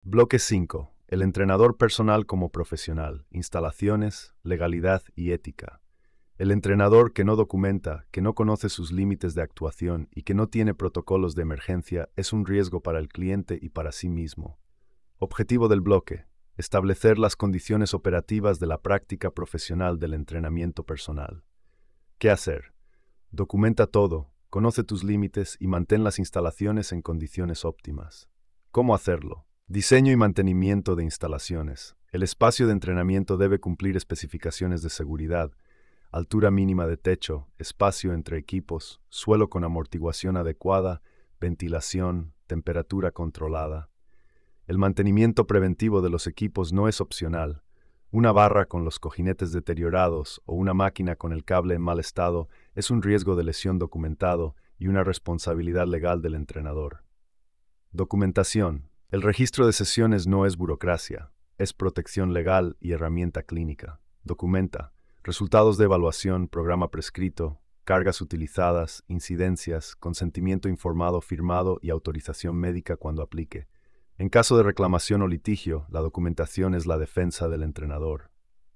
Bloque 5. El entrenador personal como profesional, instalaciones, legalidad y ética. El entrenador que no documenta, que no conoce sus límites de actuación y que no tiene protocolos de emergencia es un riesgo para el cliente y para sí mismo. Objetivo del bloque: establecer las condiciones operativas de la práctica profesional del entrenamiento personal. ¿Qué hacer? Documenta todo, conoce tus límites y mantén las instalaciones en condiciones óptimas. ¿Cómo hacerlo? Diseño y mantenimiento de instalaciones. El espacio de entrenamiento debe cumplir especificaciones de seguridad: altura mínima de techo, espacio entre equipos, suelo con amortiguación adecuada, ventilación, temperatura controlada. El mantenimiento preventivo de los equipos no es opcional. Una barra con los cojinetes deteriorados o una máquina con el cable en mal estado es un riesgo de lesión documentado y una responsabilidad legal del entrenador. Documentación. El registro de sesiones no es burocracia, es protección legal y herramienta clínica. Documenta resultados de evaluación, programa prescrito, cargas utilizadas, incidencias, consentimiento informado firmado y autorización médica cuando aplique. En caso de reclamación o litigio, la documentación es la defensa del entrenador.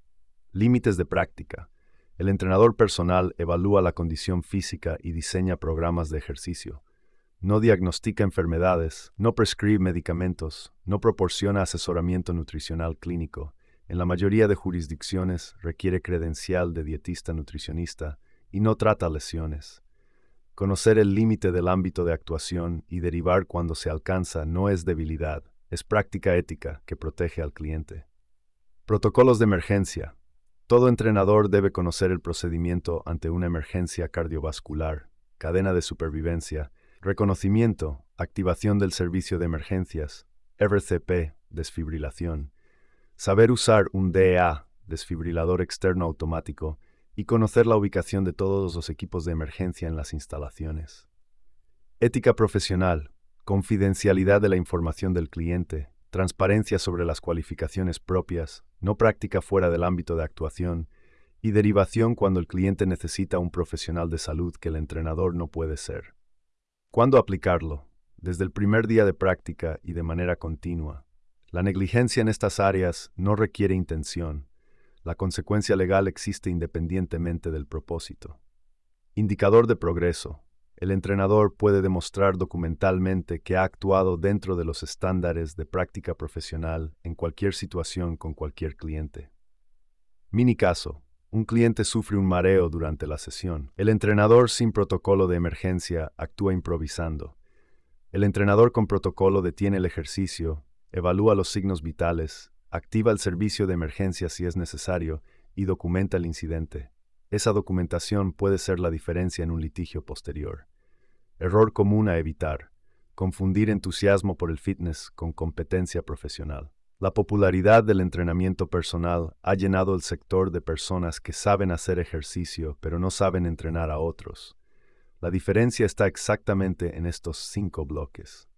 Límites de práctica. El entrenador personal evalúa la condición física y diseña programas de ejercicio. No diagnostica enfermedades, no prescribe medicamentos, no proporciona asesoramiento nutricional clínico. En la mayoría de jurisdicciones requiere credencial de dietista nutricionista y no trata lesiones. Conocer el límite del ámbito de actuación y derivar cuando se alcanza no es debilidad, es práctica ética que protege al cliente. Protocolos de emergencia. Todo entrenador debe conocer el procedimiento ante una emergencia cardiovascular, cadena de supervivencia, reconocimiento, activación del servicio de emergencias, RCP, desfibrilación, saber usar un DEA, desfibrilador externo automático, y conocer la ubicación de todos los equipos de emergencia en las instalaciones. Ética profesional, confidencialidad de la información del cliente, transparencia sobre las cualificaciones propias, no práctica fuera del ámbito de actuación, y derivación cuando el cliente necesita un profesional de salud que el entrenador no puede ser. ¿Cuándo aplicarlo? Desde el primer día de práctica y de manera continua. La negligencia en estas áreas no requiere intención. La consecuencia legal existe independientemente del propósito. Indicador de progreso. El entrenador puede demostrar documentalmente que ha actuado dentro de los estándares de práctica profesional en cualquier situación con cualquier cliente. Mini caso. Un cliente sufre un mareo durante la sesión. El entrenador sin protocolo de emergencia actúa improvisando. El entrenador con protocolo detiene el ejercicio, evalúa los signos vitales, activa el servicio de emergencia si es necesario y documenta el incidente. Esa documentación puede ser la diferencia en un litigio posterior. Error común a evitar: confundir entusiasmo por el fitness con competencia profesional. La popularidad del entrenamiento personal ha llenado el sector de personas que saben hacer ejercicio pero no saben entrenar a otros. La diferencia está exactamente en estos 5 bloques.